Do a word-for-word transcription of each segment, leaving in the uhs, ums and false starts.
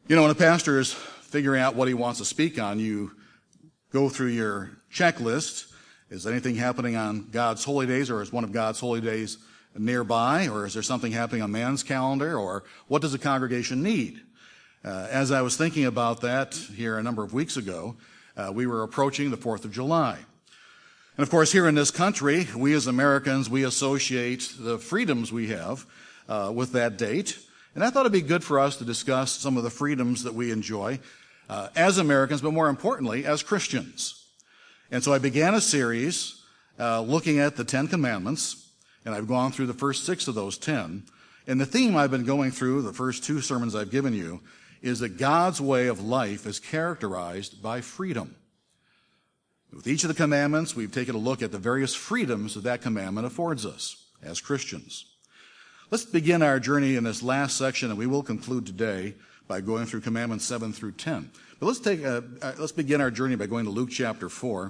You know, when a pastor is figuring out what he wants to speak on, you go through your checklist. Is anything happening on God's holy days, or is one of God's holy days nearby, or is there something happening on man's calendar, or what does the congregation need? Uh, as I was thinking about that here a number of weeks ago, uh, we were approaching the fourth of July. And of course, here in this country, we as Americans, we associate the freedoms we have uh, with that date. And I thought it'd be good for us to discuss some of the freedoms that we enjoy uh, as Americans, but more importantly, as Christians. And so I began a series uh, looking at the Ten Commandments, and I've gone through the first six of those ten. And the theme I've been going through, the first two sermons I've given you, is that God's way of life is characterized by freedom. With each of the commandments, we've taken a look at the various freedoms that that commandment affords us as Christians. Let's begin our journey in this last section, and we will conclude today by going through commandments seven through ten. But let's take a, uh, let's begin our journey by going to Luke chapter four.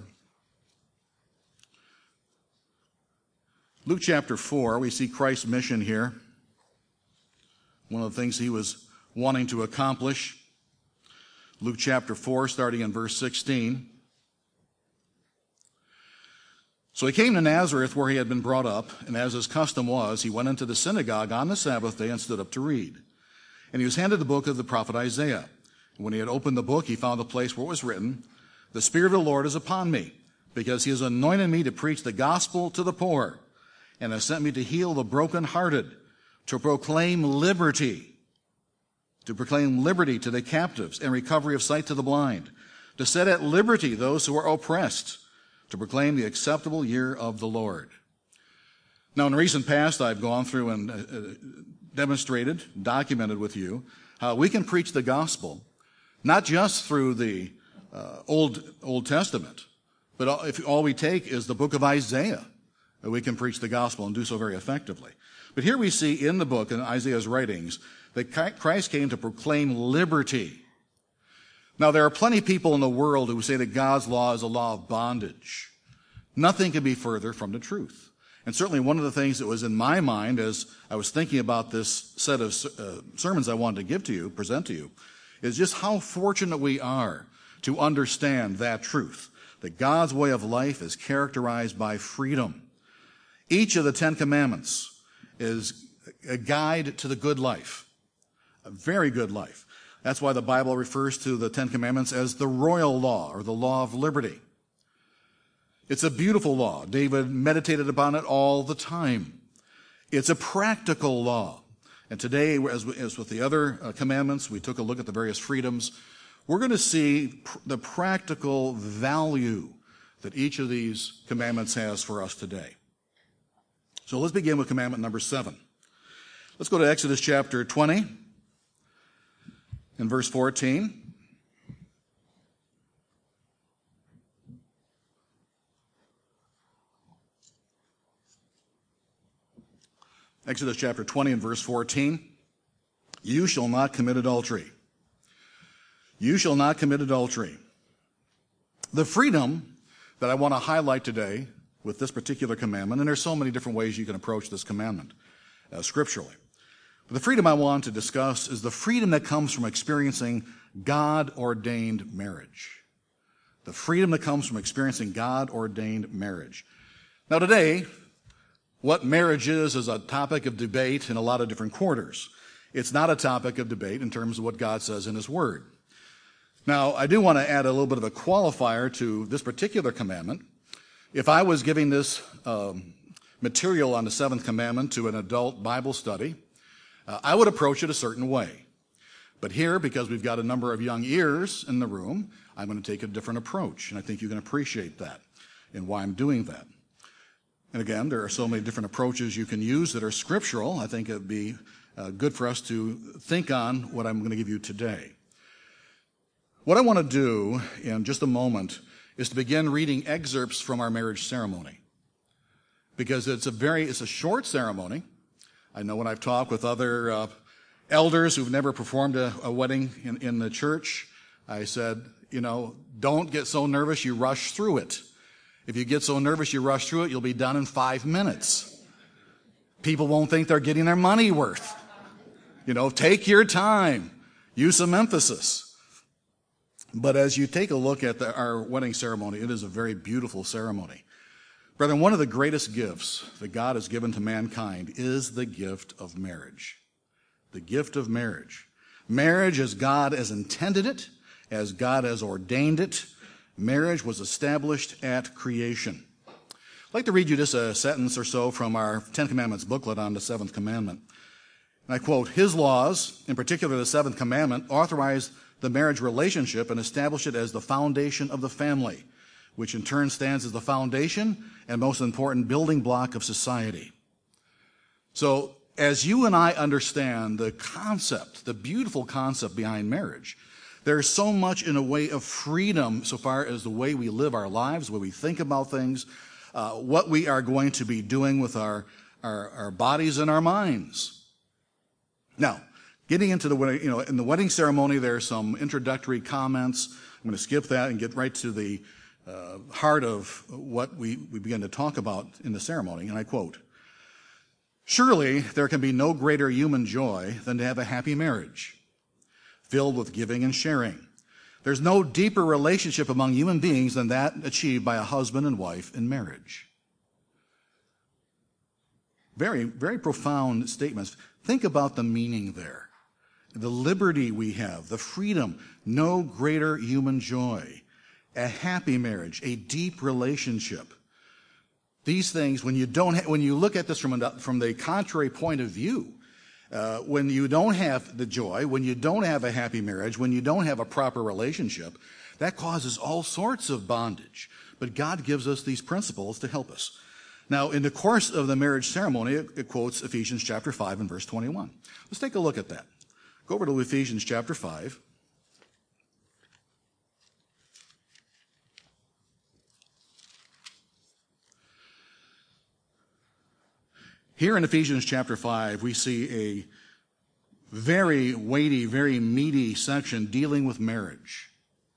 Luke chapter four, we see Christ's mission here. One of the things he was wanting to accomplish. Luke chapter four, starting in verse sixteen. So he came to Nazareth, where he had been brought up, and as his custom was, he went into the synagogue on the Sabbath day and stood up to read. And he was handed the book of the prophet Isaiah. And when he had opened the book, he found the place where it was written, "The Spirit of the Lord is upon me, because he has anointed me to preach the gospel to the poor, and has sent me to heal the brokenhearted, to proclaim liberty, to proclaim liberty to the captives, and recovery of sight to the blind, to set at liberty those who are oppressed, to proclaim the acceptable year of the Lord." Now, in recent past, I've gone through and uh, demonstrated, documented with you, how we can preach the gospel, not just through the uh, Old Old Testament, but all, if all we take is the book of Isaiah, we can preach the gospel and do so very effectively. But here we see in the book, in Isaiah's writings, that Christ came to proclaim liberty. Now, there are plenty of people in the world who say that God's law is a law of bondage. Nothing can be further from the truth. And certainly one of the things that was in my mind as I was thinking about this set of uh, sermons I wanted to give to you, present to you, is just how fortunate we are to understand that truth, that God's way of life is characterized by freedom. Each of the Ten Commandments is a guide to the good life, a very good life. That's why the Bible refers to the Ten Commandments as the royal law, or the law of liberty. It's a beautiful law. David meditated upon it all the time. It's a practical law. And today, as, as with the other uh, commandments, we took a look at the various freedoms. We're going to see pr- the practical value that each of these commandments has for us today. So let's begin with commandment number seven. Let's go to Exodus chapter twenty. In verse fourteen, Exodus chapter twenty and verse fourteen, "You shall not commit adultery. You shall not commit adultery." The freedom that I want to highlight today with this particular commandment, and there's so many different ways you can approach this commandment uh, scripturally. But the freedom I want to discuss is the freedom that comes from experiencing God-ordained marriage. The freedom that comes from experiencing God-ordained marriage. Now today, what marriage is is a topic of debate in a lot of different quarters. It's not a topic of debate in terms of what God says in His Word. Now, I do want to add a little bit of a qualifier to this particular commandment. If I was giving this um, material on the seventh commandment to an adult Bible study, Uh, I would approach it a certain way. But here, because we've got a number of young ears in the room, I'm going to take a different approach. And I think you can appreciate that and why I'm doing that. And again, there are so many different approaches you can use that are scriptural. I think it would be uh, good for us to think on what I'm going to give you today. What I want to do in just a moment is to begin reading excerpts from our marriage ceremony. Because it's a very, it's a short ceremony. I know when I've talked with other uh, elders who've never performed a, a wedding in, in the church, I said, you know, don't get so nervous you rush through it. If you get so nervous you rush through it, you'll be done in five minutes. People won't think they're getting their money worth. You know, take your time. use some emphasis. But as you take a look at the, our wedding ceremony, it is a very beautiful ceremony. Brethren, one of the greatest gifts that God has given to mankind is the gift of marriage. The gift of marriage. Marriage as God has intended it, as God has ordained it. Marriage was established at creation. I'd like to read you just a sentence or so from our Ten Commandments booklet on the seventh commandment. And I quote, "His laws, in particular the seventh commandment, authorize the marriage relationship and establish it as the foundation of the family, which in turn stands as the foundation and most important building block of society." So, as you and I understand the concept, the beautiful concept behind marriage, there's so much in a way of freedom so far as the way we live our lives, the way we think about things, uh, what we are going to be doing with our, our, our bodies and our minds. Now, getting into the wedding, you know, in the wedding ceremony, there are some introductory comments. I'm going to skip that and get right to the uh, heart of what we, we begin to talk about in the ceremony. And I quote, "Surely there can be no greater human joy than to have a happy marriage, filled with giving and sharing. There's no deeper relationship among human beings than that achieved by a husband and wife in marriage." Very, very profound statements. Think about the meaning there. The liberty we have, the freedom, no greater human joy, a happy marriage, a deep relationship. These things, when you don't, ha- when you look at this from, a, from the contrary point of view, uh, when you don't have the joy, when you don't have a happy marriage, when you don't have a proper relationship, that causes all sorts of bondage. But God gives us these principles to help us. Now, in the course of the marriage ceremony, it, it quotes Ephesians chapter five and verse twenty-one. Let's take a look at that. Go over to Ephesians chapter five. Here in Ephesians chapter five, we see a very weighty, very meaty section dealing with marriage.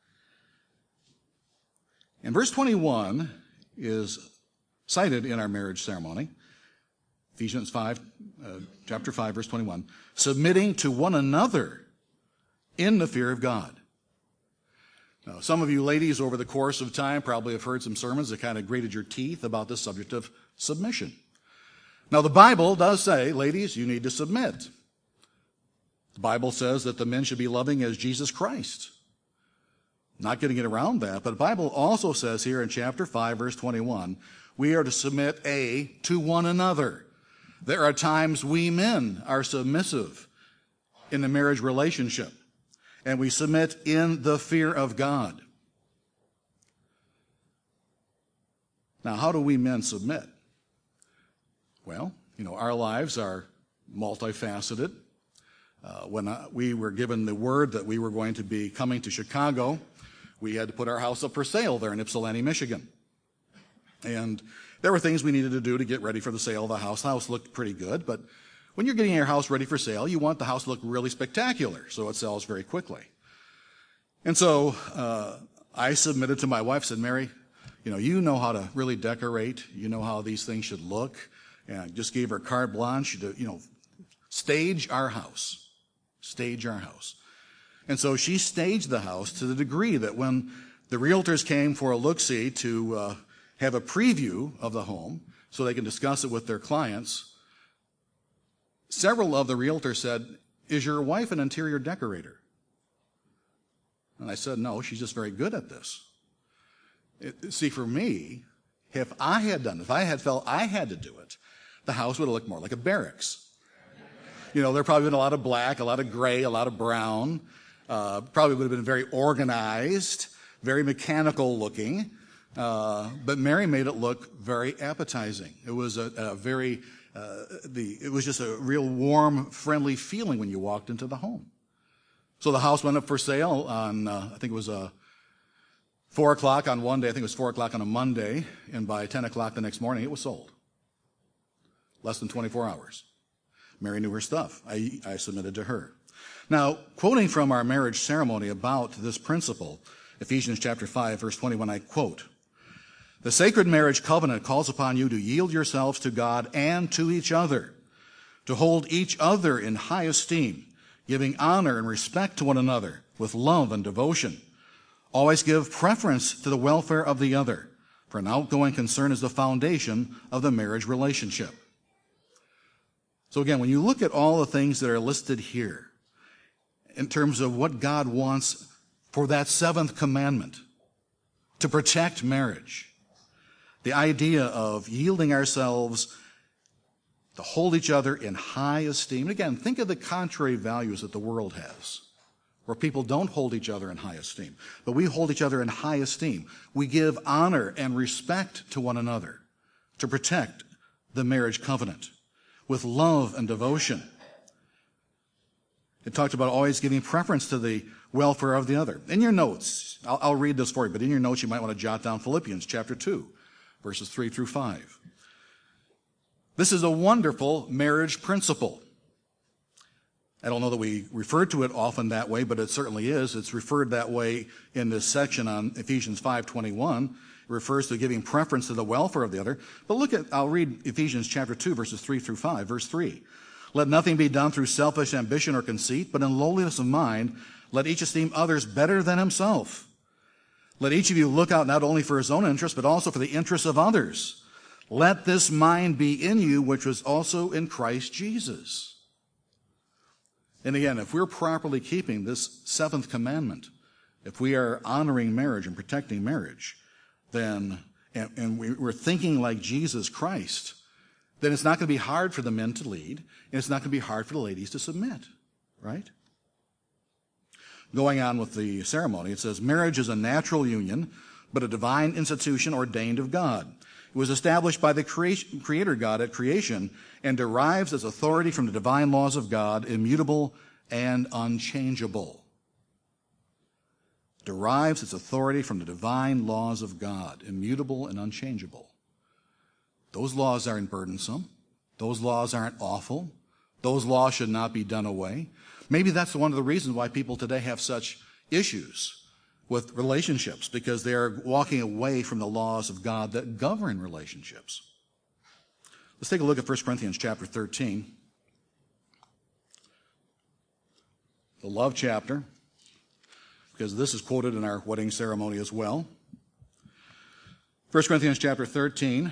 And verse twenty-one is cited in our marriage ceremony. Ephesians five, uh, chapter five, verse twenty-one. "Submitting to one another in the fear of God." Now, some of you ladies over the course of time probably have heard some sermons that kind of grated your teeth about the subject of submission. Now, the Bible does say, ladies, you need to submit. The Bible says that the men should be loving as Jesus Christ. Not getting it around that, but the Bible also says here in chapter five, verse twenty-one, we are to submit, A, to one another. There are times we men are submissive in the marriage relationship, and we submit in the fear of God. Now, how do we men submit? Well, you know, our lives are multifaceted. Uh, when I, we were given the word that we were going to be coming to Chicago, we had to put our house up for sale there in Ypsilanti, Michigan. And there were things we needed to do to get ready for the sale of the house. The house looked pretty good, but when you're getting your house ready for sale, you want the house to look really spectacular, so it sells very quickly. And so uh, I submitted to my wife, said, "Mary, you know, you know how to really decorate. You know how these things should look." And I just gave her carte blanche to, you know, stage our house. Stage our house. And so she staged the house to the degree that when the realtors came for a look-see to uh, have a preview of the home so they can discuss it with their clients, several of the realtors said, "Is your wife an interior decorator?" And I said, "No, she's just very good at this." It, see, for me, if I had done it, if I had felt I had to do it, the house would have looked more like a barracks. You know, there probably been a lot of black, a lot of gray, a lot of brown. Uh, probably would have been very organized, very mechanical looking. Uh, but Mary made it look very appetizing. It was a, a very, uh, the, it was just a real warm, friendly feeling when you walked into the home. So the house went up for sale on, uh, I think it was a four o'clock on one day. I think it was four o'clock on a Monday. And by ten o'clock the next morning, it was sold. Less than twenty-four hours. Mary knew her stuff. I, I submitted to her. Now, quoting from our marriage ceremony about this principle, Ephesians chapter five, verse twenty-one, I quote, "The sacred marriage covenant calls upon you to yield yourselves to God and to each other, to hold each other in high esteem, giving honor and respect to one another with love and devotion. Always give preference to the welfare of the other, for an outgoing concern is the foundation of the marriage relationship. So again, when you look at all the things that are listed here, in terms of what God wants for that seventh commandment, to protect marriage, the idea of yielding ourselves to hold each other in high esteem. And again, think of the contrary values that the world has, where people don't hold each other in high esteem, but we hold each other in high esteem. We give honor and respect to one another to protect the marriage covenant with love and devotion. It talked about always giving preference to the welfare of the other. In your notes, I'll, I'll read this for you, but in your notes you might want to jot down Philippians chapter two, verses three through five. This is a wonderful marriage principle. I don't know that we refer to it often that way, but it certainly is. It's referred that way in this section on Ephesians five twenty-one. It refers to giving preference to the welfare of the other. But look at, I'll read Ephesians chapter two, verses three through five. Verse three. Let nothing be done through selfish ambition or conceit, but in lowliness of mind, let each esteem others better than himself. Let each of you look out not only for his own interest, but also for the interests of others. Let this mind be in you, which was also in Christ Jesus. And again, if we're properly keeping this seventh commandment, if we are honoring marriage and protecting marriage, then, and, and we're thinking like Jesus Christ, then it's not going to be hard for the men to lead, and it's not going to be hard for the ladies to submit, right? Going on with the ceremony, it says, marriage is a natural union, but a divine institution ordained of God. It was established by the creation, Creator God at creation and derives its authority from the divine laws of God, immutable and unchangeable. Derives its authority from the divine laws of God, immutable and unchangeable. Those laws aren't burdensome. Those laws aren't awful. Those laws should not be done away. Maybe that's one of the reasons why people today have such issues with relationships, because they are walking away from the laws of God that govern relationships. Let's take a look at First Corinthians chapter thirteen. The love chapter, because this is quoted in our wedding ceremony as well. First Corinthians chapter thirteen.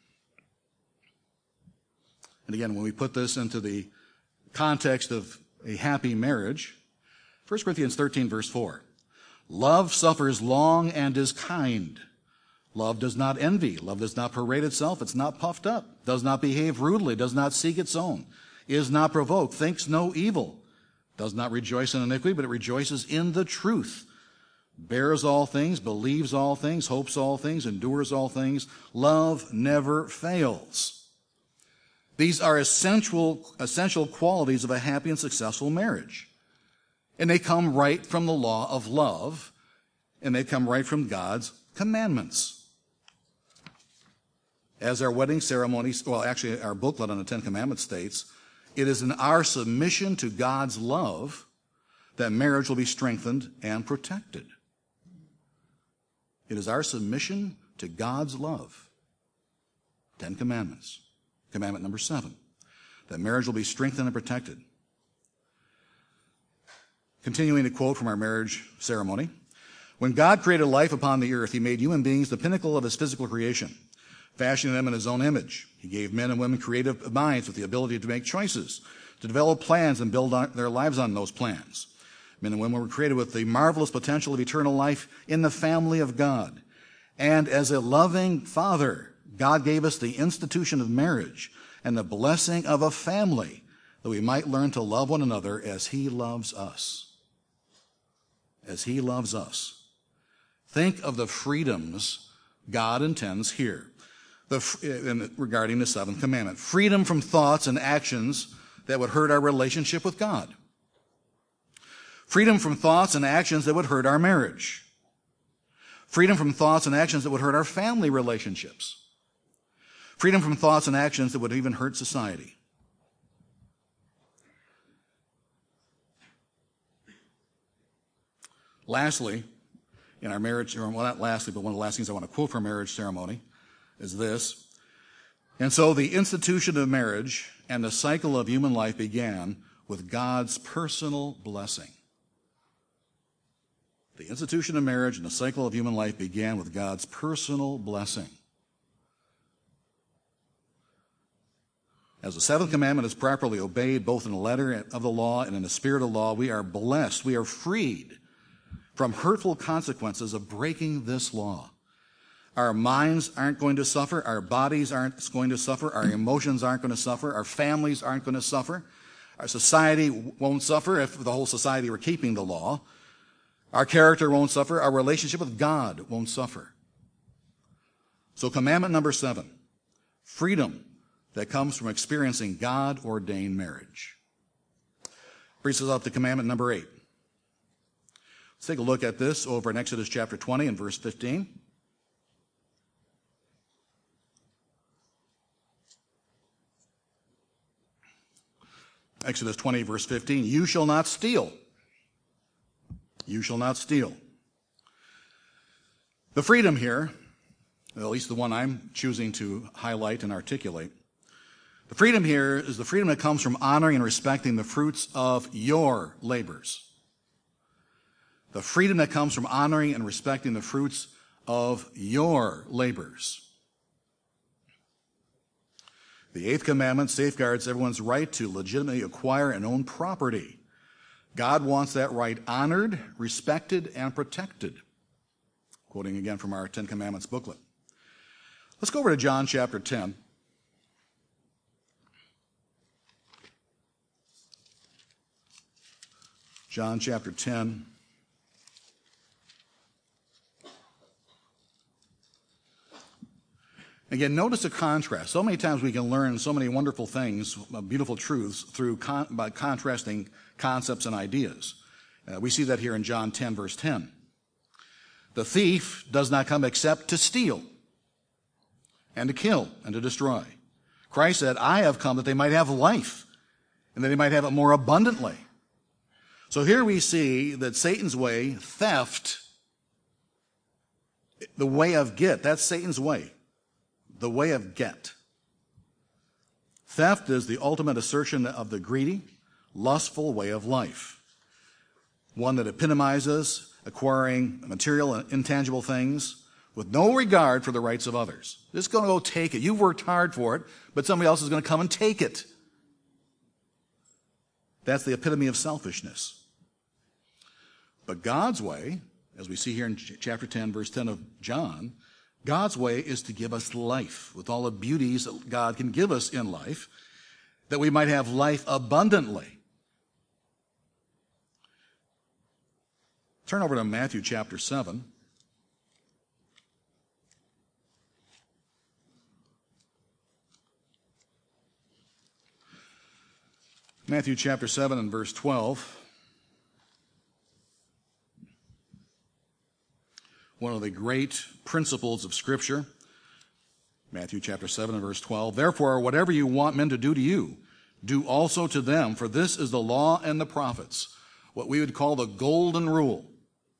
And again, when we put this into the context of a happy marriage, First Corinthians thirteen, verse four. Love suffers long and is kind. Love does not envy. Love does not parade itself. It's not puffed up. Does not behave rudely. Does not seek its own. Is not provoked. Thinks no evil. Does not rejoice in iniquity, but it rejoices in the truth. Bears all things. Believes all things. Hopes all things. Endures all things. Love never fails. These are essential, essential qualities of a happy and successful marriage. And they come right from the law of love, and they come right from God's commandments. As our wedding ceremony, well, actually our booklet on the Ten Commandments states, it is in our submission to God's love that marriage will be strengthened and protected. It is our submission to God's love. Ten Commandments. Commandment number seven, that marriage will be strengthened and protected. Continuing to quote from our marriage ceremony, when God created life upon the earth, he made human beings the pinnacle of his physical creation, fashioning them in his own image. He gave men and women creative minds with the ability to make choices, to develop plans and build their lives on those plans. Men and women were created with the marvelous potential of eternal life in the family of God. And as a loving father, God gave us the institution of marriage and the blessing of a family that we might learn to love one another as he loves us. As he loves us. Think of the freedoms God intends here the, regarding the seventh commandment. Freedom from thoughts and actions that would hurt our relationship with God. Freedom from thoughts and actions that would hurt our marriage. Freedom from thoughts and actions that would hurt our family relationships. Freedom from thoughts and actions that would even hurt society. Lastly, in our marriage, or well, not lastly, but one of the last things I want to quote from marriage ceremony is this. And so the institution of marriage and the cycle of human life began with God's personal blessing. The institution of marriage and the cycle of human life began with God's personal blessing. As the seventh commandment is properly obeyed, both in the letter of the law and in the spirit of the law, we are blessed. We are freed from hurtful consequences of breaking this law. Our minds aren't going to suffer. Our bodies aren't going to suffer. Our emotions aren't going to suffer. Our families aren't going to suffer. Our society won't suffer if the whole society were keeping the law. Our character won't suffer. Our relationship with God won't suffer. So commandment number seven, freedom that comes from experiencing God-ordained marriage. Brings us up to commandment number eight. Let's take a look at this over in Exodus chapter twenty and verse fifteen. Exodus twenty, verse fifteen, you shall not steal. You shall not steal. The freedom here, at least the one I'm choosing to highlight and articulate, the freedom here is the freedom that comes from honoring and respecting the fruits of your labors. The freedom that comes from honoring and respecting the fruits of your labors. The eighth commandment safeguards everyone's right to legitimately acquire and own property. God wants that right honored, respected, and protected. Quoting again from our Ten Commandments booklet. Let's go over to John chapter ten. John chapter ten. Again, notice the contrast. So many times we can learn so many wonderful things, beautiful truths, through con- by contrasting concepts and ideas. Uh, we see that here in John ten, verse ten. The thief does not come except to steal and to kill and to destroy. Christ said, I have come that they might have life and that they might have it more abundantly. So here we see that Satan's way, theft, the way of get, that's Satan's way. The way of get. Theft is the ultimate assertion of the greedy, lustful way of life. One that epitomizes acquiring material and intangible things with no regard for the rights of others. Just going to go take it. You've worked hard for it, but somebody else is going to come and take it. That's the epitome of selfishness. But God's way, as we see here in chapter ten, verse ten of John, God's way is to give us life with all the beauties that God can give us in life, that we might have life abundantly. Turn over to Matthew chapter seven. Matthew chapter seven and verse twelve. One of the great principles of Scripture. Matthew chapter seven and verse twelve. Therefore, whatever you want men to do to you, do also to them, for this is the law and the prophets, what we would call the golden rule.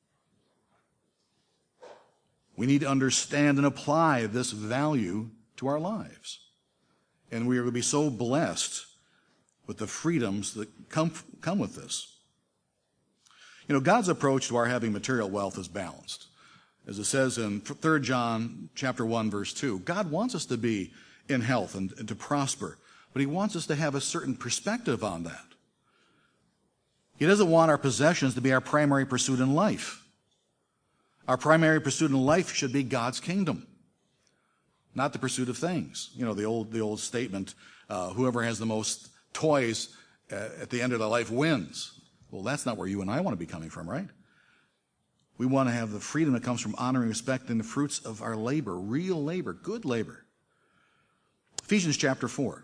We need to understand and apply this value to our lives. And we are going to be so blessed with the freedoms that come, come with this. You know, God's approach to our having material wealth is balanced. As it says in Third John chapter one, verse two, God wants us to be in health and, and to prosper, but he wants us to have a certain perspective on that. He doesn't want our possessions to be our primary pursuit in life. Our primary pursuit in life should be God's kingdom, not the pursuit of things. You know, the old, the old statement, uh, whoever has the most toys uh, at the end of their life wins. Well, that's not where you and I want to be coming from, right? We want to have the freedom that comes from honoring and respecting the fruits of our labor, real labor, good labor. Ephesians chapter four.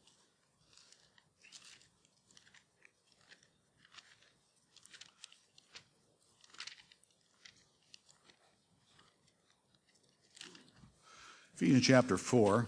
Ephesians chapter four.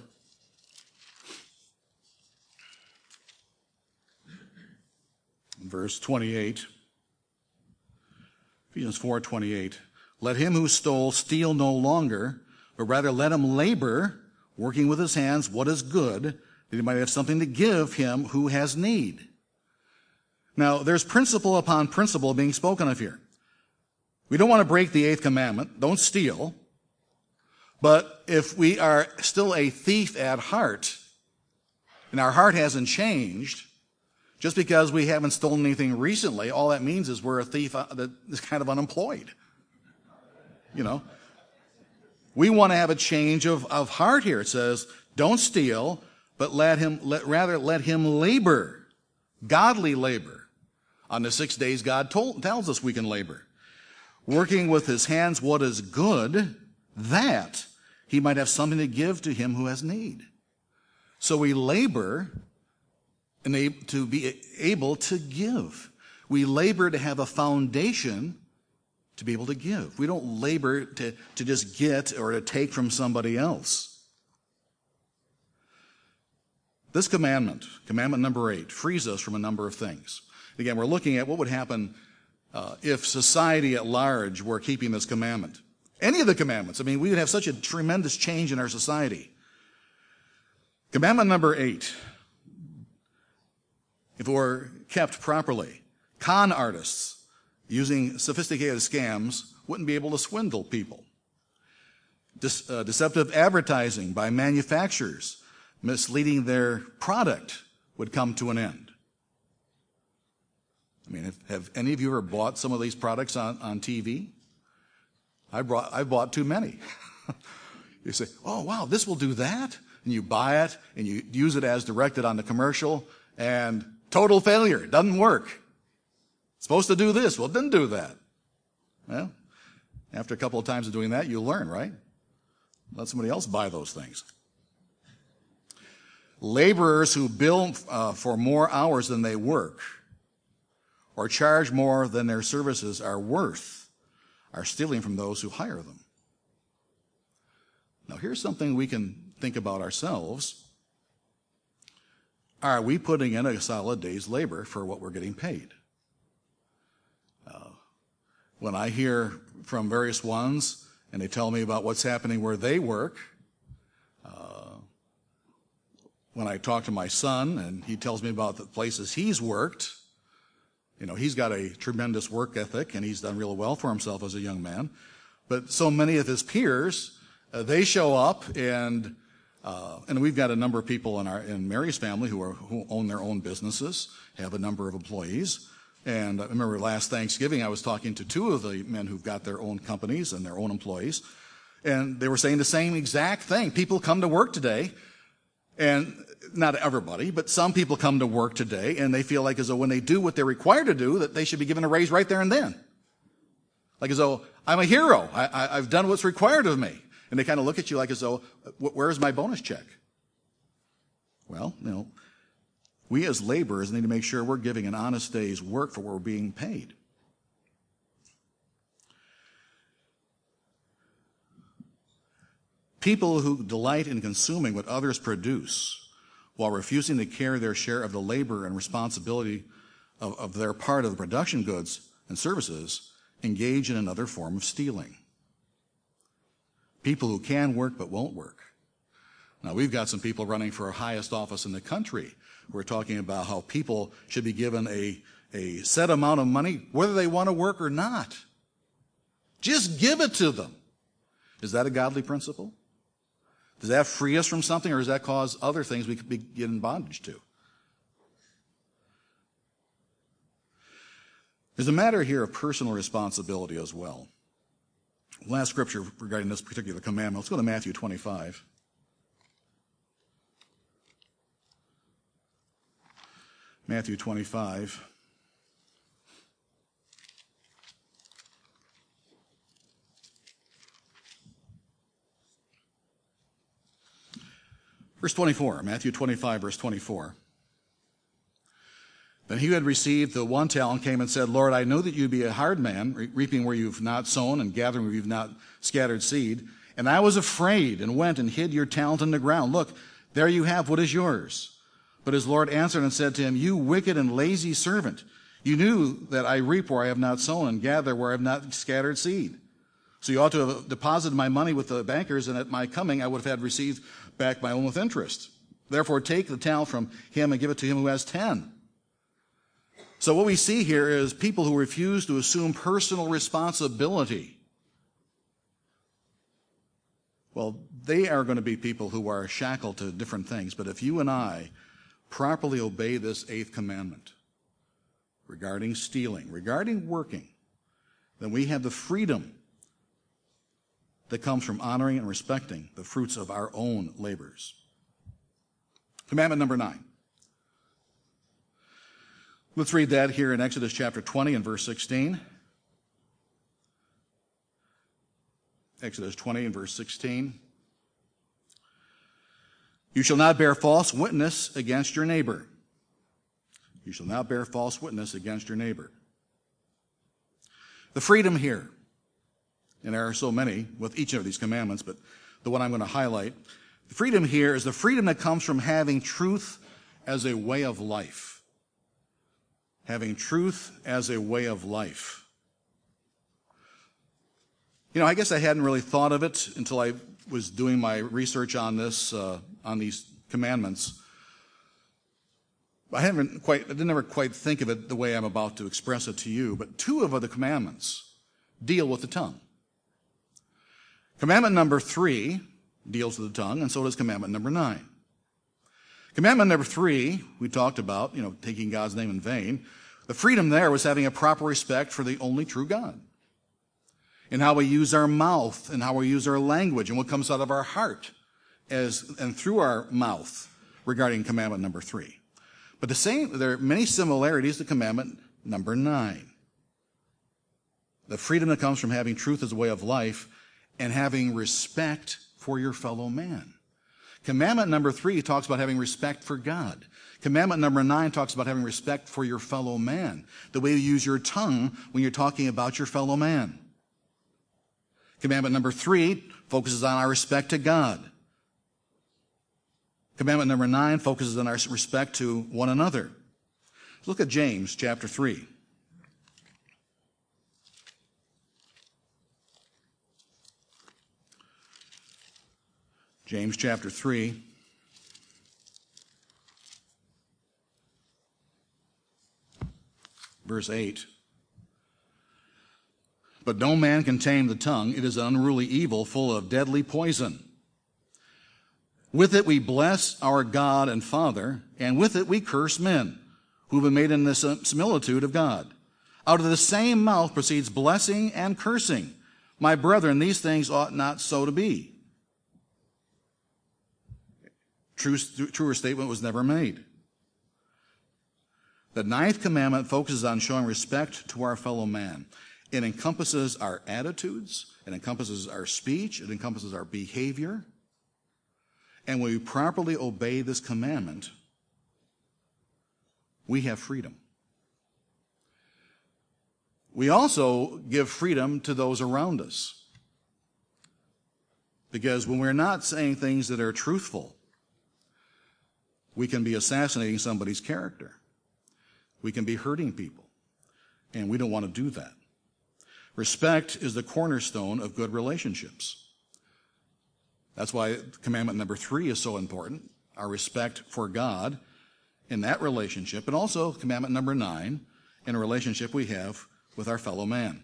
Verse twenty-eight. Ephesians four twenty-eight. Let him who stole steal no longer, but rather let him labor, working with his hands what is good, that he might have something to give him who has need. Now, there's principle upon principle being spoken of here. We don't want to break the eighth commandment. Don't steal. But if we are still a thief at heart, and our heart hasn't changed, just because we haven't stolen anything recently, all that means is we're a thief that is kind of unemployed. You know? We want to have a change of, of heart here. It says, don't steal, but let him, let, rather let him labor, godly labor. On the six days, God told, tells us we can labor. Working with his hands what is good, that he might have something to give to him who has need. So we labor and to be able to give. We labor to have a foundation to be able to give. We don't labor to, to just get or to take from somebody else. This commandment, commandment number eight, frees us from a number of things. Again, we're looking at what would happen uh, if society at large were keeping this commandment. Any of the commandments. I mean, we would have such a tremendous change in our society. Commandment number eight, if it were kept properly, con artists using sophisticated scams wouldn't be able to swindle people. Dis, uh, deceptive advertising by manufacturers misleading their product would come to an end. I mean, have, have any of you ever bought some of these products on, on T V? I brought, I bought too many. You say, oh, wow, this will do that? And you buy it, and you use it as directed on the commercial, and total failure. It doesn't work. It's supposed to do this. Well, it didn't do that. Well, after a couple of times of doing that, you learn, right? Let somebody else buy those things. Laborers who bill uh, for more hours than they work or charge more than their services are worth are stealing from those who hire them. Now, here's something we can think about ourselves. Are we putting in a solid day's labor for what we're getting paid? Uh, when I hear from various ones and they tell me about what's happening where they work, uh, when I talk to my son and he tells me about the places he's worked, you know, he's got a tremendous work ethic and he's done real well for himself as a young man. But so many of his peers, uh, they show up and uh, and we've got a number of people in our in Mary's family who are who own their own businesses, have a number of employees. And I remember last Thanksgiving I was talking to two of the men who've got their own companies and their own employees, and they were saying the same exact thing. People come to work today, and not everybody, but some people come to work today and they feel like as though when they do what they're required to do, that they should be given a raise right there and then. Like as though, I'm a hero. I, I, I've done what's required of me. And they kind of look at you like as though, where's my bonus check? Well, you know, we as laborers need to make sure we're giving an honest day's work for what we're being paid. People who delight in consuming what others produce while refusing to carry their share of the labor and responsibility of, of their part of the production goods and services engage in another form of stealing. People who can work but won't work. Now, we've got some people running for our highest office in the country. We're talking about how people should be given a, a set amount of money, whether they want to work or not. Just give it to them. Is that a godly principle? Does that free us from something, or does that cause other things we could be get in bondage to? There's a matter here of personal responsibility as well. Last scripture regarding this particular commandment. Let's go to Matthew twenty-five. Matthew twenty-five. Verse twenty-four, Matthew twenty-five, verse twenty-four. Then he who had received the one talent came and said, Lord, I know that you be a hard man, re- reaping where you've not sown and gathering where you've not scattered seed. And I was afraid and went and hid your talent in the ground. Look, there you have what is yours. But his Lord answered and said to him, you wicked and lazy servant, you knew that I reap where I have not sown and gather where I have not scattered seed. So you ought to have deposited my money with the bankers, and at my coming I would have had received back my own with interest. Therefore take the talent from him and give it to him who has ten. So what we see here is people who refuse to assume personal responsibility. Well, they are going to be people who are shackled to different things. But if you and I properly obey this eighth commandment regarding stealing, regarding working, then we have the freedom that comes from honoring and respecting the fruits of our own labors. Commandment number nine. Let's read that here in Exodus chapter twenty and verse sixteen. Exodus twenty and verse sixteen. You shall not bear false witness against your neighbor. You shall not bear false witness against your neighbor. The freedom here, and there are so many with each of these commandments, but the one I'm going to highlight, the freedom here is the freedom that comes from having truth as a way of life. Having truth as a way of life. You know, I guess I hadn't really thought of it until I was doing my research on this, uh, on these commandments. I haven't quite, I didn't ever quite think of it the way I'm about to express it to you, but two of the commandments deal with the tongue. Commandment number three deals with the tongue, and so does commandment number nine. Commandment number three, we talked about, you know, taking God's name in vain. The freedom there was having a proper respect for the only true God. And how we use our mouth and how we use our language and what comes out of our heart as and through our mouth regarding commandment number three. But the same, there are many similarities to commandment number nine. The freedom that comes from having truth as a way of life and having respect for your fellow man. Commandment number three talks about having respect for God. Commandment number nine talks about having respect for your fellow man. The way you use your tongue when you're talking about your fellow man. Commandment number three focuses on our respect to God. Commandment number nine focuses on our respect to one another. Look at James chapter three. James chapter three. Verse eight. But no man can tame the tongue. It is an unruly evil full of deadly poison. With it we bless our God and Father, and with it we curse men, who have been made in the similitude of God. Out of the same mouth proceeds blessing and cursing. My brethren, these things ought not so to be. True, truer statement was never made. The ninth commandment focuses on showing respect to our fellow man. It encompasses our attitudes, it encompasses our speech, it encompasses our behavior. And when we properly obey this commandment, we have freedom. We also give freedom to those around us. Because when we're not saying things that are truthful, we can be assassinating somebody's character. We can be hurting people. And we don't want to do that. Respect is the cornerstone of good relationships. That's why commandment number three is so important, our respect for God in that relationship, and also commandment number nine in a relationship we have with our fellow man.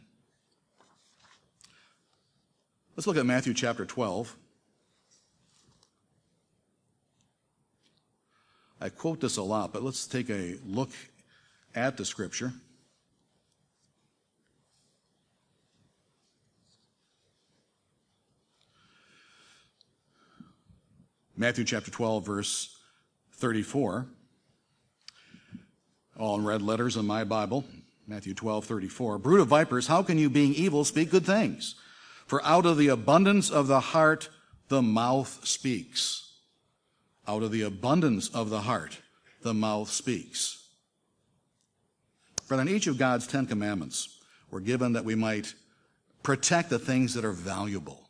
Let's look at Matthew chapter twelve. I quote this a lot, but let's take a look at the scripture. Matthew chapter twelve, verse thirty-four. All in red letters in my Bible. Matthew twelve, thirty-four. Brood of vipers, how can you, being evil, speak good things? For out of the abundance of the heart, the mouth speaks. Out of the abundance of the heart, the mouth speaks. Brethren, each of God's Ten Commandments were given that we might protect the things that are valuable.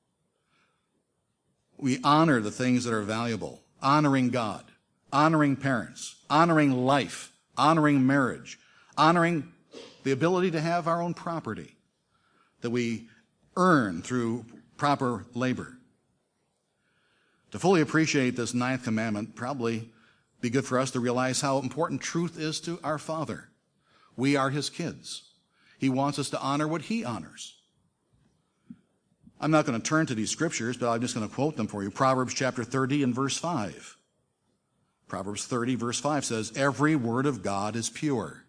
We honor the things that are valuable, honoring God, honoring parents, honoring life, honoring marriage, honoring the ability to have our own property that we earn through proper labor. To fully appreciate this ninth commandment, probably be good for us to realize how important truth is to our Father. We are his kids. He wants us to honor what he honors. I'm not going to turn to these scriptures, but I'm just going to quote them for you. Proverbs chapter thirty and verse five. Proverbs thirty verse five says, every word of God is pure.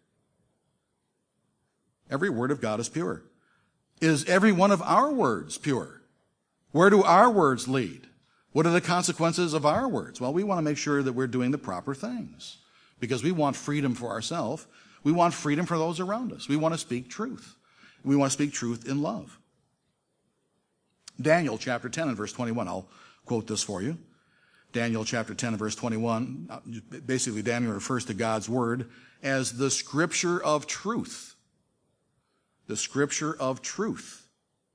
Every word of God is pure. Is every one of our words pure? Where do our words lead? What are the consequences of our words? Well, we want to make sure that we're doing the proper things because we want freedom for ourselves. We want freedom for those around us. We want to speak truth. We want to speak truth in love. Daniel chapter ten and verse twenty-one. I'll quote this for you. Daniel chapter ten and verse twenty-one. Basically, Daniel refers to God's word as the scripture of truth. The scripture of truth.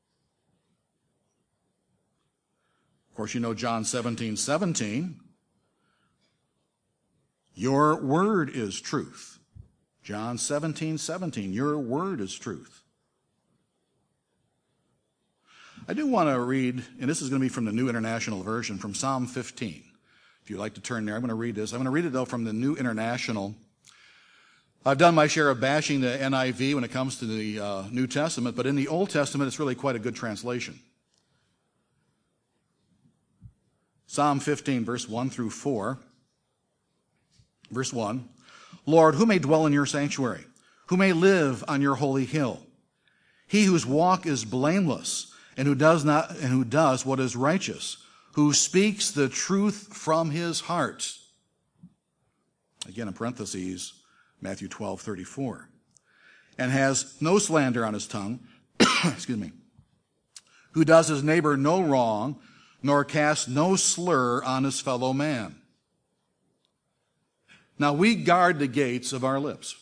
Of course, you know John seventeen seventeen. Your word is truth. John seventeen seventeen. Your word is truth. I do want to read, and this is going to be from the New International Version, from Psalm fifteen. If you'd like to turn there, I'm going to read this. I'm going to read it, though, from the New International. I've done my share of bashing the N I V when it comes to the uh, New Testament, but in the Old Testament, it's really quite a good translation. Psalm fifteen, verse one through four. Verse one, Lord, who may dwell in your sanctuary? Who may live on your holy hill? He whose walk is blameless, and who does not, and who does what is righteous, who speaks the truth from his heart. Again, in parentheses, Matthew twelve thirty-four. And has no slander on his tongue, excuse me, who does his neighbor no wrong, nor casts no slur on his fellow man. Now, we guard the gates of our lips.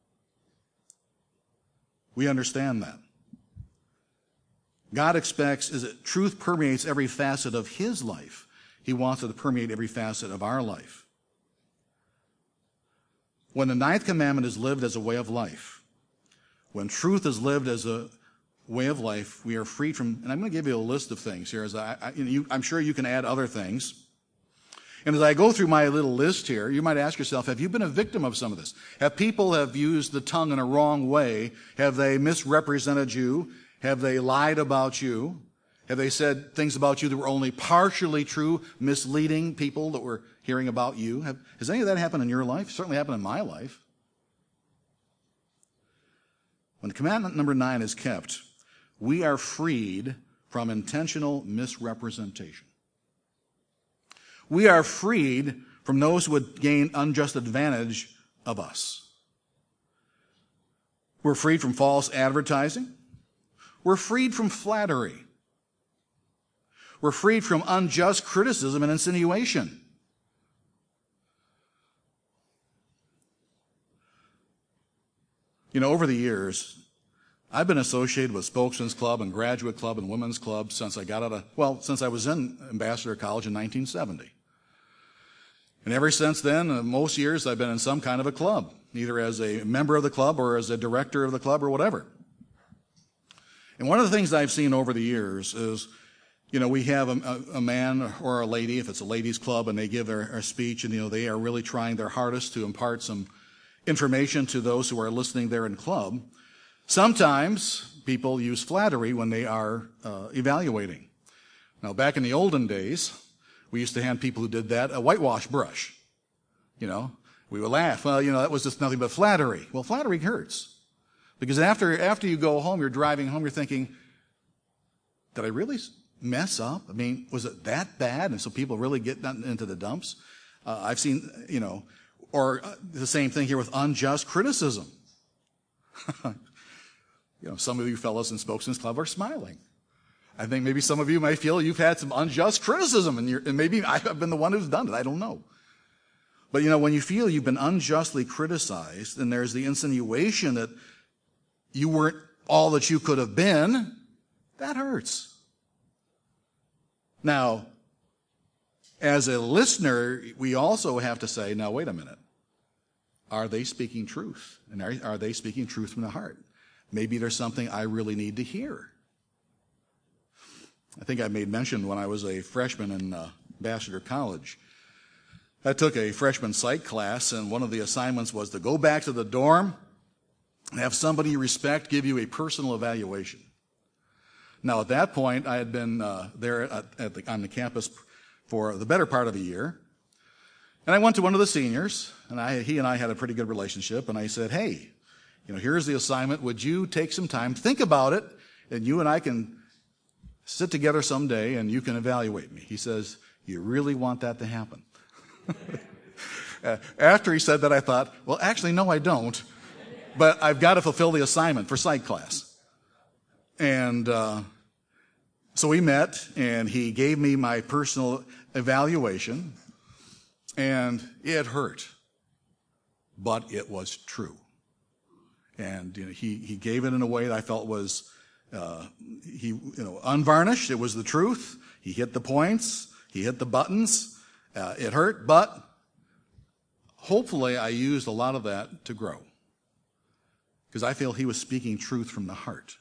We understand that. God expects is that truth permeates every facet of his life. He wants it to permeate every facet of our life. When the ninth commandment is lived as a way of life, when truth is lived as a way of life, we are freed from, and I'm going to give you a list of things here. As I, I, you, I'm sure you can add other things. And as I go through my little list here, you might ask yourself, have you been a victim of some of this? Have people have used the tongue in a wrong way? Have they misrepresented you? Have they lied about you? Have they said things about you that were only partially true, misleading people that were hearing about you? Have, has any of that happened in your life? It certainly happened in my life. When commandment number nine is kept, we are freed from intentional misrepresentation. We are freed from those who would gain unjust advantage of us. We're freed from false advertising. We're freed from flattery. We're freed from unjust criticism and insinuation. You know, over the years, I've been associated with Spokesman's Club and Graduate Club and Women's Club since I got out of, well, since I was in Ambassador College in nineteen seventy. And ever since then, uh, most years I've been in some kind of a club, either as a member of the club or as a director of the club or whatever. And one of the things I've seen over the years is, you know, we have a, a, a man or a lady, if it's a ladies' club, and they give their, their speech, and, you know, they are really trying their hardest to impart some information to those who are listening there in club. Sometimes people use flattery when they are uh, evaluating. Now, back in the olden days, we used to hand people who did that a whitewash brush. You know, we would laugh. Well, you know, that was just nothing but flattery. Well, flattery hurts. Because after, after you go home, you're driving home, you're thinking, did I really mess up? I mean, was it that bad? And so people really get into the dumps. Uh, I've seen, you know, or uh, the same thing here with unjust criticism. You know, some of you fellows in Spokesman's Club are smiling. I think maybe some of you might feel you've had some unjust criticism, and, you're, and maybe I've been the one who's done it. I don't know. But, you know, when you feel you've been unjustly criticized, and there's the insinuation that you weren't all that you could have been, that hurts. Now, as a listener, we also have to say, now, wait a minute. Are they speaking truth? And are, are they speaking truth from the heart? Maybe there's something I really need to hear. I think I made mention when I was a freshman in uh, Ambassador College. I took a freshman psych class, and one of the assignments was to go back to the dorm Have somebody you respect give you a personal evaluation. Now, at that point, I had been uh, there at, at the, on the campus for the better part of a year. And I went to one of the seniors, and I, he and I had a pretty good relationship, and I said, hey, you know, here's the assignment. Would you take some time, think about it, and you and I can sit together someday and you can evaluate me. He says, you really want that to happen? After he said that, I thought, well, actually, no, I don't. But I've got to fulfill the assignment for psych class. And uh, so we met, and he gave me my personal evaluation, and it hurt. But it was true. And you know, he, he gave it in a way that I felt was uh, he you know unvarnished. It was the truth. He hit the points. He hit the buttons. Uh, it hurt, but hopefully I used a lot of that to grow. Because I feel he was speaking truth from the heart.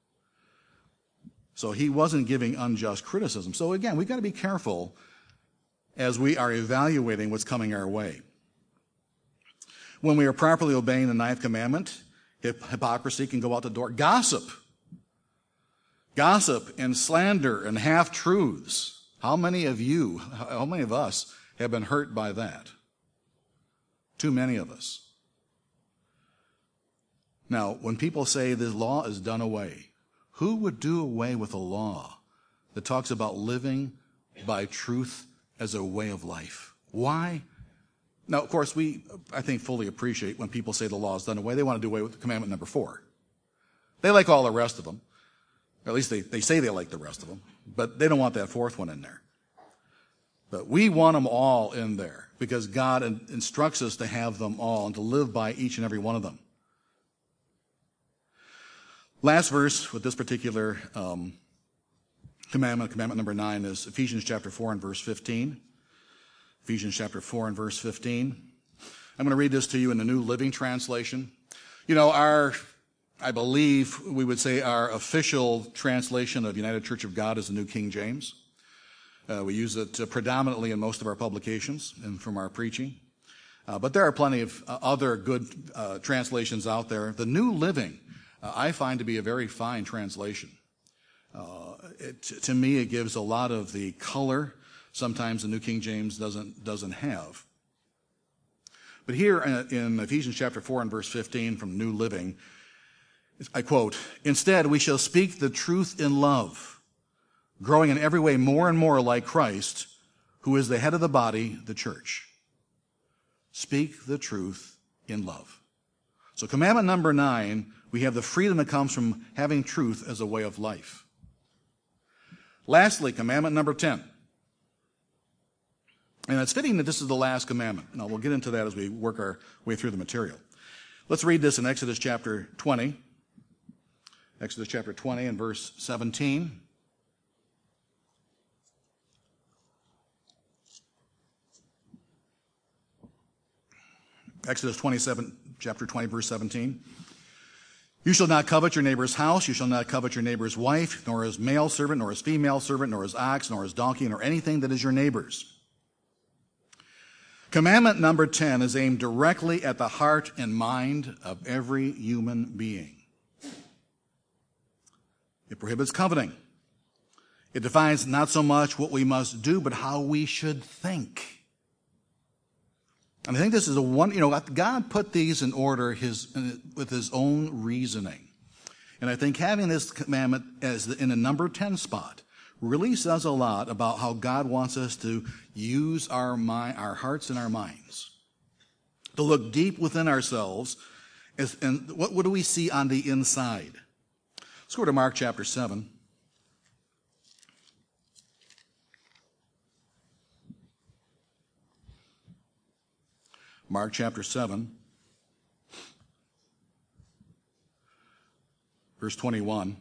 So he wasn't giving unjust criticism. So again, we've got to be careful as we are evaluating what's coming our way. When we are properly obeying the ninth commandment, hypocrisy can go out the door. Gossip. Gossip and slander and half-truths. How many of you, how many of us have been hurt by that? Too many of us. Now, when people say the law is done away, who would do away with a law that talks about living by truth as a way of life? Why? Now, of course, we, I think, fully appreciate when people say the law is done away. They want to do away with commandment number four. They like all the rest of them. Or at least they, they say they like the rest of them. But they don't want that fourth one in there. But we want them all in there because God in, instructs us to have them all and to live by each and every one of them. Last verse with this particular um, commandment, commandment number nine, is Ephesians chapter four and verse fifteen. Ephesians chapter four and verse fifteen. I'm going to read this to you in the New Living Translation. You know, our, I believe we would say our official translation of United Church of God is the New King James. Uh, we use it uh, predominantly in most of our publications and from our preaching. Uh, but there are plenty of uh, other good uh, translations out there. The New Living, uh, I find to be a very fine translation. Uh, it, to me, it gives a lot of the color sometimes the New King James doesn't doesn't have. But here in Ephesians chapter four and verse fifteen from New Living, I quote, "Instead, we shall speak the truth in love, growing in every way more and more like Christ, who is the head of the body, the church." Speak the truth in love. So commandment number nine, we have the freedom that comes from having truth as a way of life. Lastly, commandment number ten. And it's fitting that this is the last commandment. Now, we'll get into that as we work our way through the material. Let's read this in Exodus chapter twenty. Exodus chapter twenty and verse seventeen. Exodus twenty-seven, chapter twenty, verse seventeen. "You shall not covet your neighbor's house. You shall not covet your neighbor's wife, nor his male servant, nor his female servant, nor his ox, nor his donkey, nor anything that is your neighbor's." Commandment number ten is aimed directly at the heart and mind of every human being. It prohibits coveting. It defines not so much what we must do, but how we should think. And I think this is a one, you know, God put these in order his, with his own reasoning. And I think having this commandment as the, in a number ten spot really says a lot about how God wants us to use our mind, our hearts and our minds, to look deep within ourselves. As, and what, what do we see on the inside? Let's go to Mark chapter seven. Mark chapter seven, verse twenty-one.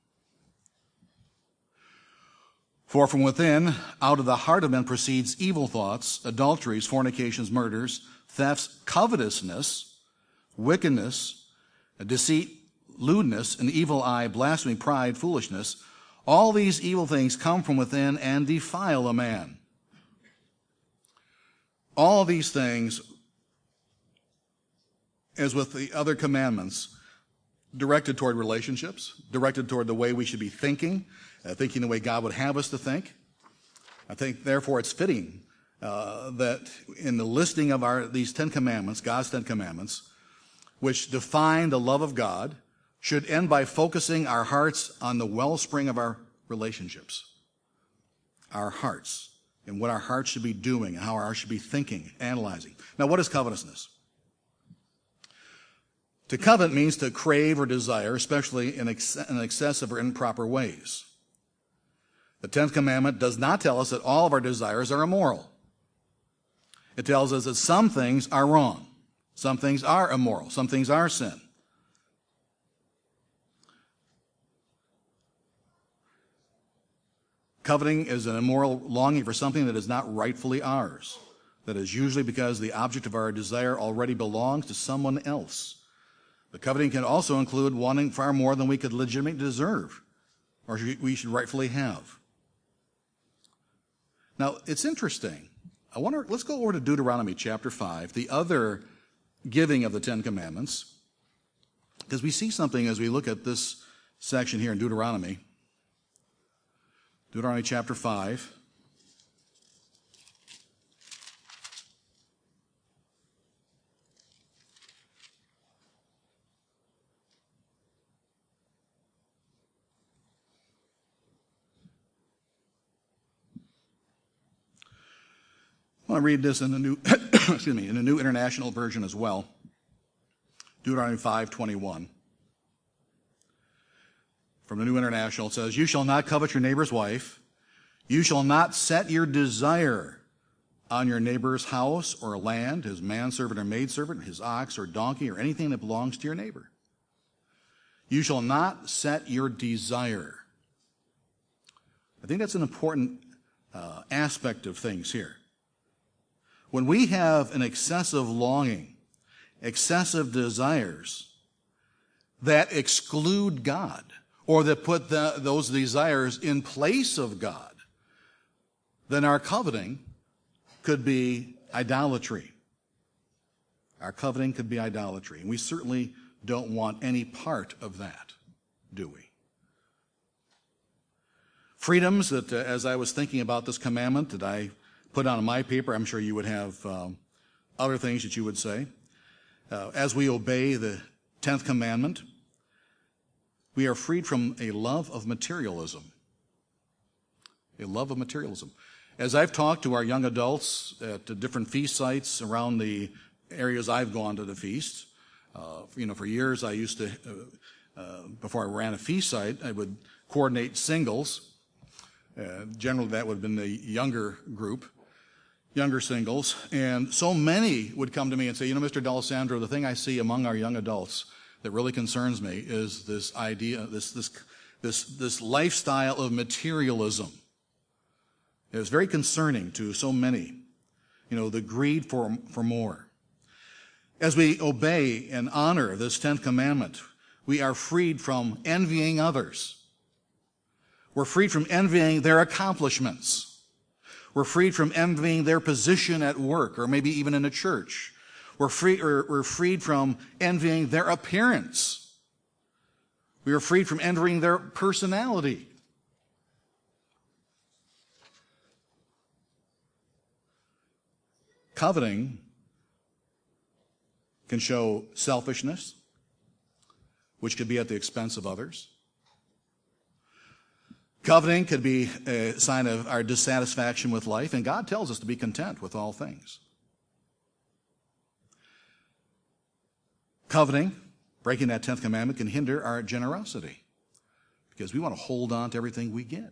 "For from within, out of the heart of men proceeds evil thoughts, adulteries, fornications, murders, thefts, covetousness, wickedness, deceit, lewdness, an evil eye, blasphemy, pride, foolishness. All these evil things come from within and defile a man." All these things, as with the other commandments, directed toward relationships, directed toward the way we should be thinking, uh, thinking the way God would have us to think. I think, therefore, it's fitting uh, that in the listing of our these Ten Commandments, God's Ten Commandments, which define the love of God, should end by focusing our hearts on the wellspring of our relationships, our hearts, and what our hearts should be doing and how our hearts should be thinking, analyzing. Now, what is covetousness? To covet means to crave or desire, especially in, ex- in excessive or improper ways. The tenth commandment does not tell us that all of our desires are immoral. It tells us that some things are wrong. Some things are immoral. Some things are sin. Coveting is an immoral longing for something that is not rightfully ours. That is usually because the object of our desire already belongs to someone else. But coveting can also include wanting far more than we could legitimately deserve or we should rightfully have. Now, it's interesting. I wonder, let's go over to Deuteronomy chapter five, the other giving of the Ten Commandments, because we see something as we look at this section here in Deuteronomy. Deuteronomy chapter five. I want to read this in the new, excuse me, in the New International Version as well. Deuteronomy five twenty-one. From the New International, it says, "You shall not covet your neighbor's wife. You shall not set your desire on your neighbor's house or land, his manservant or maidservant, his ox or donkey, or anything that belongs to your neighbor. You shall not set your desire." I think that's an important uh, aspect of things here. When we have an excessive longing, excessive desires that exclude God, or that put the, those desires in place of God, then our coveting could be idolatry. Our coveting could be idolatry. And we certainly don't want any part of that, do we? Freedoms that, uh, as I was thinking about this commandment that I put on my paper, I'm sure you would have um, other things that you would say. Uh, as we obey the tenth commandment, we are freed from a love of materialism. A love of materialism. As I've talked to our young adults at different feast sites around the areas I've gone to the feast, uh, you know, for years I used to, uh, uh, before I ran a feast site, I would coordinate singles. Uh, generally that would have been the younger group, younger singles. And so many would come to me and say, you know, Mister D'Alessandro, the thing I see among our young adults that really concerns me is this idea, this this this this lifestyle of materialism. It is very concerning to so many, you know, the greed for for more. As we obey and honor this tenth commandment, we are freed from envying others. We're freed from envying their accomplishments. We're freed from envying their position at work or maybe even in a church. We're, free, or we're freed from envying their appearance. We are freed from envying their personality. Coveting can show selfishness, which could be at the expense of others. Coveting could be a sign of our dissatisfaction with life, and God tells us to be content with all things. Coveting, breaking that tenth commandment, can hinder our generosity because we want to hold on to everything we get.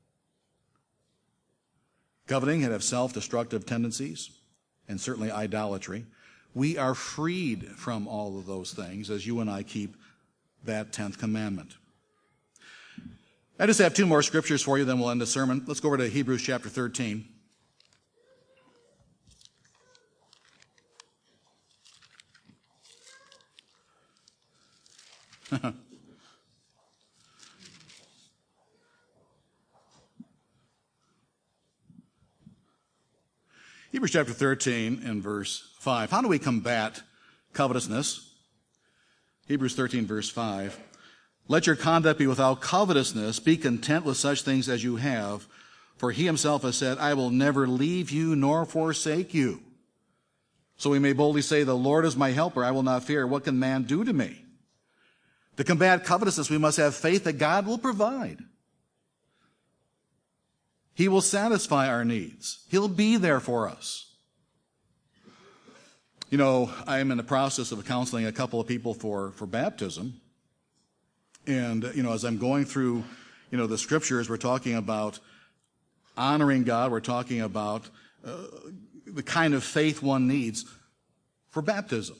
Coveting can have self-destructive tendencies and certainly idolatry. We are freed from all of those things as you and I keep that tenth commandment. I just have two more scriptures for you, then we'll end the sermon. Let's go over to Hebrews chapter thirteen. Hebrews chapter thirteen and verse five. How do we combat covetousness? Hebrews thirteen, verse five. Let your conduct be without covetousness. Be content with such things as you have. For he himself has said, I will never leave you nor forsake you. So we may boldly say, the Lord is my helper. I will not fear. What can man do to me? To combat covetousness, we must have faith that God will provide. He will satisfy our needs. He'll be there for us. You know, I am in the process of counseling a couple of people for, for baptism. And, you know, as I'm going through, you know, the scriptures, we're talking about honoring God. We're talking about uh, the kind of faith one needs for baptism.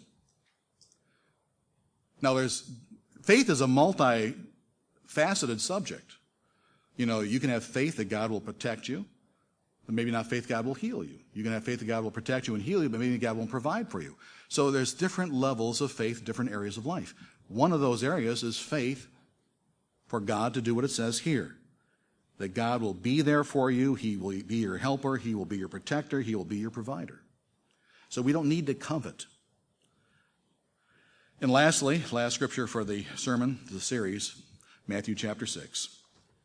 Now, there's faith is a multi-faceted subject. You know, you can have faith that God will protect you, but maybe not faith God will heal you. You can have faith that God will protect you and heal you, but maybe God won't provide for you. So there's different levels of faith, different areas of life. One of those areas is faith for God to do what it says here. That God will be there for you. He will be your helper. He will be your protector. He will be your provider. So we don't need to covet. And lastly, last scripture for the sermon, the series, Matthew chapter six.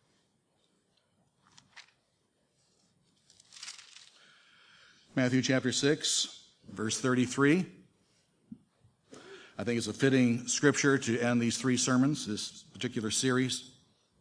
Matthew chapter six, verse thirty-three. I think it's a fitting scripture to end these three sermons, this particular series.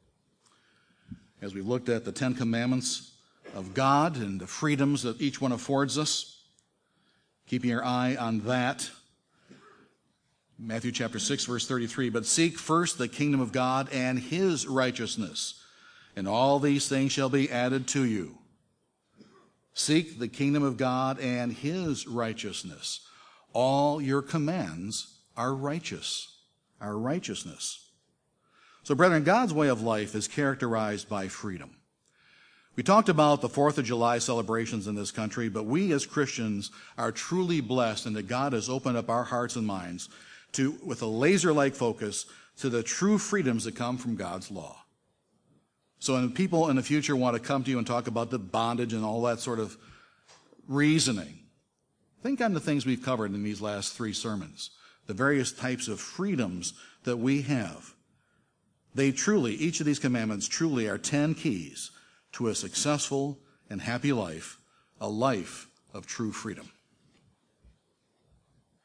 As we looked at the Ten Commandments of God and the freedoms that each one affords us, keeping your eye on that. Matthew chapter six, verse thirty-three, but seek first the kingdom of God and his righteousness, and all these things shall be added to you. Seek the kingdom of God and his righteousness. All your commands are righteous, our righteousness. So, brethren, God's way of life is characterized by freedom. We talked about the fourth of July celebrations in this country, but we as Christians are truly blessed in that God has opened up our hearts and minds to, with a laser-like focus, to the true freedoms that come from God's law. So when people in the future want to come to you and talk about the bondage and all that sort of reasoning, think on the things we've covered in these last three sermons, the various types of freedoms that we have. They truly, each of these commandments truly are ten keys to a successful and happy life, a life of true freedom.